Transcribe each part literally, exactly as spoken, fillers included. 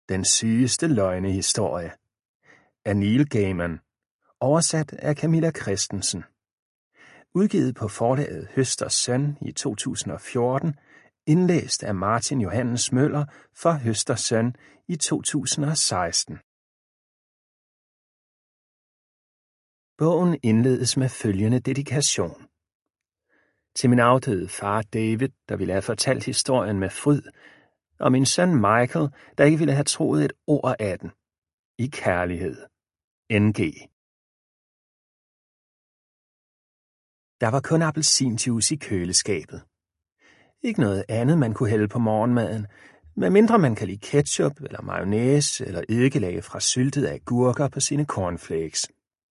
Den sygeste løgnehistorie af Neil Gaiman. Oversat af Camilla Christensen. Udgivet på forlaget Høsters Søn i to tusind og fjorten. Indlæst af Martin Johannes Møller for Høsters Søn i to tusind og seksten. Bogen indledes med følgende dedikation. Til min afdøde far David, der ville have fortalt historien med fryd, og min søn Michael, der ikke ville have troet et ord af den. I kærlighed. N G. Der var kun appelsinjuice i køleskabet. Ikke noget andet, man kunne hælde på morgenmaden, medmindre man kan lide ketchup eller mayonnaise eller eddikelag fra syltede agurker på sine cornflakes.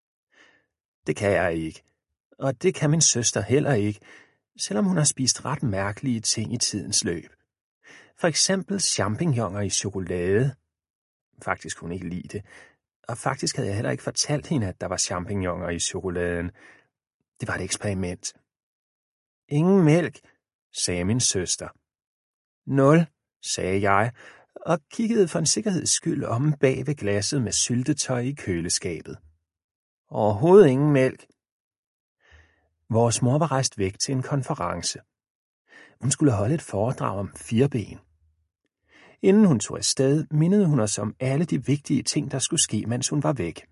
Det kan jeg ikke, og det kan min søster heller ikke, selvom hun har spist ret mærkelige ting i tidens løb. For eksempel champignoner i chokolade. Faktisk kunne hun ikke lide det, og faktisk havde jeg heller ikke fortalt hende, at der var champignoner i chokoladen. Det var et eksperiment. Ingen mælk, sagde min søster. Nul, sagde jeg, og kiggede for en sikkerheds skyld om bag ved glasset med syltetøj i køleskabet. Overhovedet ingen mælk. Vores mor var rejst væk til en konference. Hun skulle holde et foredrag om firben. Inden hun tog afsted, mindede hun os om alle de vigtige ting, der skulle ske, mens hun var væk.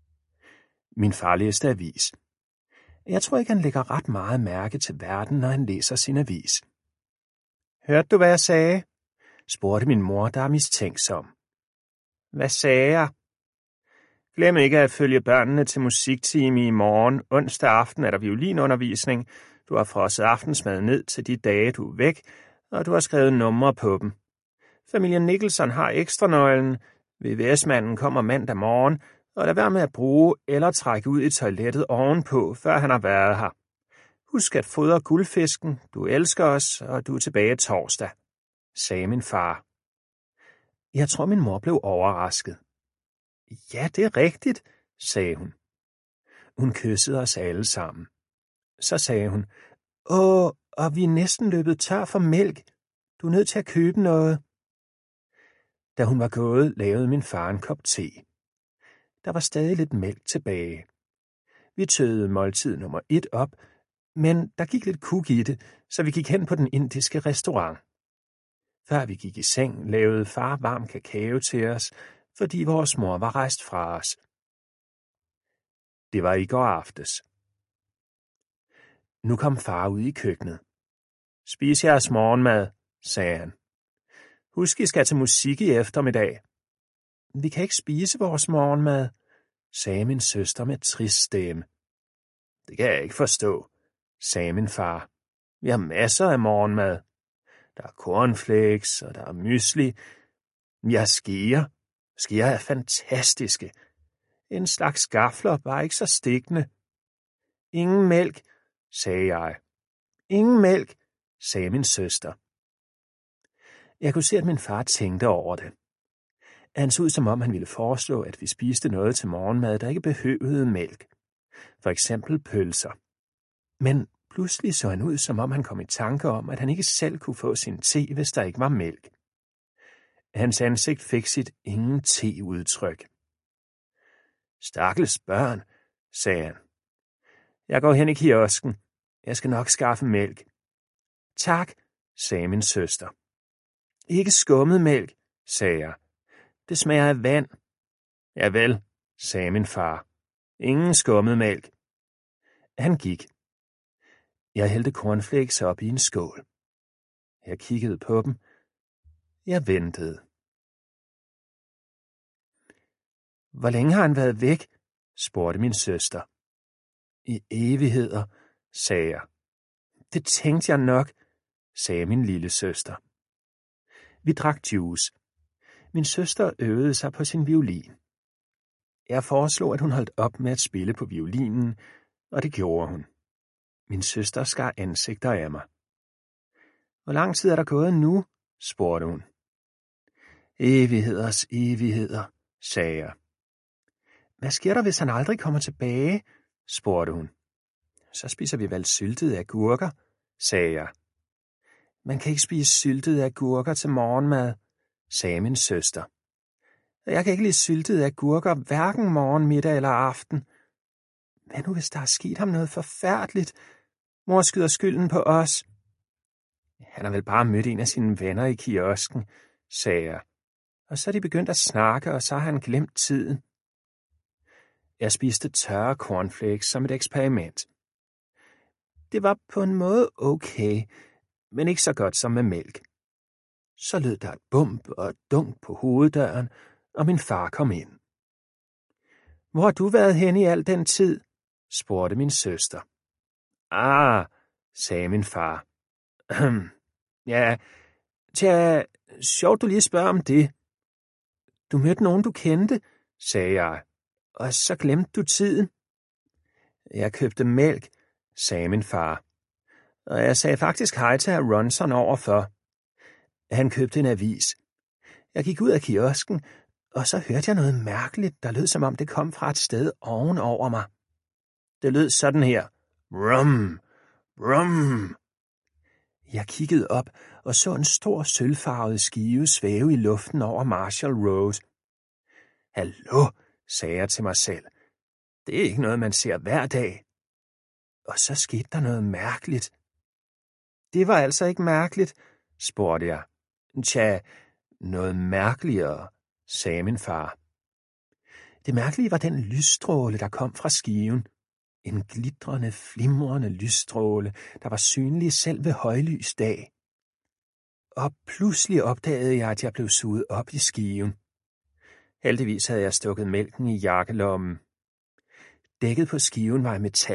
Min far læste avis. Jeg tror ikke, han lægger ret meget mærke til verden, når han læser sin avis. Hørte du, hvad jeg sagde? Spurgte min mor, der er mistænksom. Hvad sagde jeg? Glem ikke at følge børnene til musiktime i morgen. Onsdag aften er der violinundervisning. Du har frosset aftensmad ned til de dage, du er væk, og du har skrevet numre på dem. Familien Nicholson har ekstranøglen. V V S-manden kommer mandag morgen, og lad være med at bruge eller trække ud i toilettet ovenpå, før han har været her. Husk at fodre guldfisken. Du elsker os, og du er tilbage torsdag, sagde min far. Jeg tror, min mor blev overrasket. Ja, det er rigtigt, sagde hun. Hun kyssede os alle sammen. Så sagde hun, åh, og vi er næsten løbet tør for mælk. Du er nødt til at købe noget. Da hun var gået, lavede min far en kop te. Der var stadig lidt mælk tilbage. Vi tøede måltid nummer et op, men der gik lidt kuk i det, så vi gik hen på den indiske restaurant. Før vi gik i seng, lavede far varm kakao til os, fordi vores mor var rejst fra os. Det var i går aftes. Nu kom far ud i køkkenet. Spis jeres morgenmad, sagde han. Husk, I skal til musik i eftermiddag. Vi kan ikke spise vores morgenmad, sagde min søster med trist stemme. Det kan jeg ikke forstå, sagde min far. Vi har masser af morgenmad. Der er cornflakes, og der er mysli. Vi har skeer. Skeer er fantastiske. En slags gafler, bare ikke så stikkende. Ingen mælk, sagde jeg. Ingen mælk, sagde min søster. Jeg kunne se, at min far tænkte over det. Han så ud, som om han ville foreslå, at vi spiste noget til morgenmad, der ikke behøvede mælk. For eksempel pølser. Men pludselig så han ud, som om han kom i tanke om, at han ikke selv kunne få sin te, hvis der ikke var mælk. Hans ansigt fik sit ingen te-udtryk. Stakkels børn, sagde han. Jeg går hen i kiosken. Jeg skal nok skaffe mælk. Tak, sagde min søster. Ikke skummet mælk, sagde jeg. Det smager af vand. Javel, sagde min far. Ingen skummet mælk. Han gik. Jeg hældte cornflakes op i en skål. Jeg kiggede på dem. Jeg ventede. Hvor længe har han været væk? Spurgte min søster. I evigheder, sagde jeg. Det tænkte jeg nok, sagde min lille søster. Vi drak juice. Min søster øvede sig på sin violin. Jeg foreslog, at hun holdt op med at spille på violinen, og det gjorde hun. Min søster skar ansigter af mig. Hvor lang tid er der gået nu? Spurgte hun. Evigheders evigheder, sagde jeg. Hvad sker der, hvis han aldrig kommer tilbage? Spurgte hun. Så spiser vi vel syltede agurker, sagde jeg. Man kan ikke spise syltede agurker til morgenmad, sagde min søster. Jeg kan ikke lide syltede agurker, hverken morgen, middag eller aften. Hvad nu, hvis der er sket ham noget forfærdeligt? Mor skyder skylden på os. Han har vel bare mødt en af sine venner i kiosken, sagde jeg. Og så er de begyndt at snakke, og så har han glemt tiden. Jeg spiste tørre cornflakes som et eksperiment. Det var på en måde okay, men ikke så godt som med mælk. Så lød der et bump og et dunk på hoveddøren, og min far kom ind. Hvor har du været henne i al den tid? Spurgte min søster. Ah, sagde min far. ja, tja, sjovt du lige spørger om det. Du mødte nogen, du kendte, sagde jeg, og så glemte du tiden. Jeg købte mælk, sagde min far, og jeg sagde faktisk hej til herr Ronson overfor. Han købte en avis. Jeg gik ud af kiosken, og så hørte jeg noget mærkeligt, der lød som om det kom fra et sted ovenover mig. Det lød sådan her. Rum, rum. Jeg kiggede op og så en stor sølvfarvet skive svæve i luften over Marshall Road. Hallo, sagde jeg til mig selv. Det er ikke noget, man ser hver dag. Og så skete der noget mærkeligt. Det var altså ikke mærkeligt, spurgte jeg. Tja, noget mærkeligere, sagde min far. Det mærkelige var den lysstråle, der kom fra skiven. En glitrende, flimrende lysstråle, der var synlig selv ved højlys dag. Og pludselig opdagede jeg, at jeg blev suget op i skiven. Heldigvis havde jeg stukket mælken i jakkelommen. Dækket på skiven var i metal.